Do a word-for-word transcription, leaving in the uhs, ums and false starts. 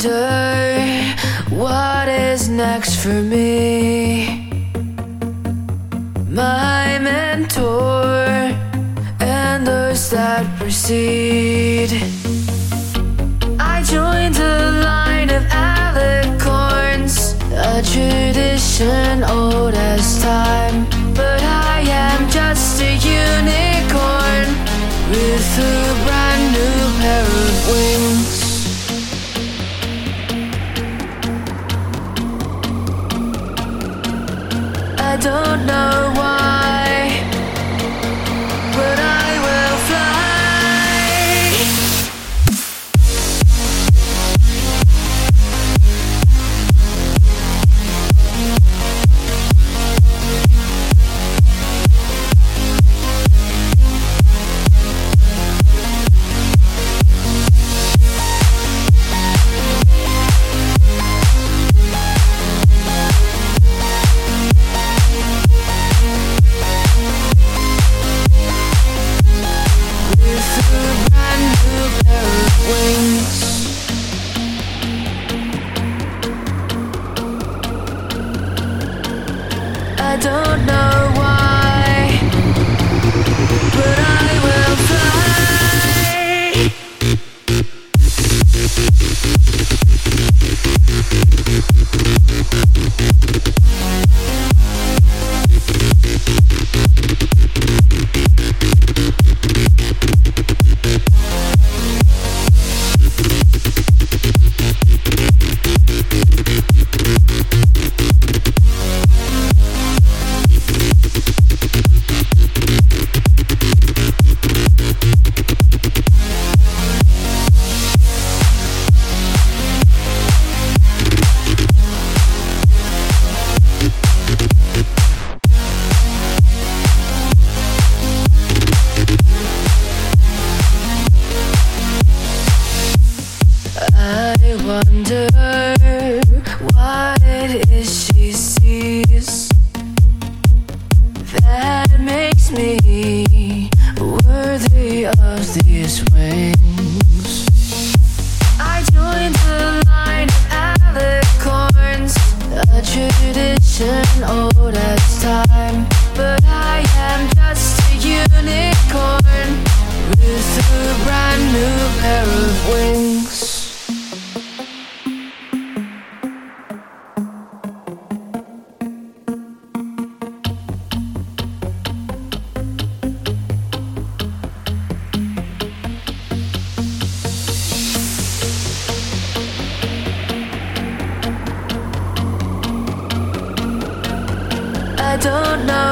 wonder what is next for me. My mentor and those that precede. I joined a line of alicorns, a tradition old as time. But I am just a unicorn with a brand new pair of wings. I don't know why, but I will fly. I don't know why, but I will fly. I wonder what it is she sees that makes me worthy of these wings. I joined the line of alicorns, a tradition old as time. But I am just a unicorn with a brand new pair of wings. I don't know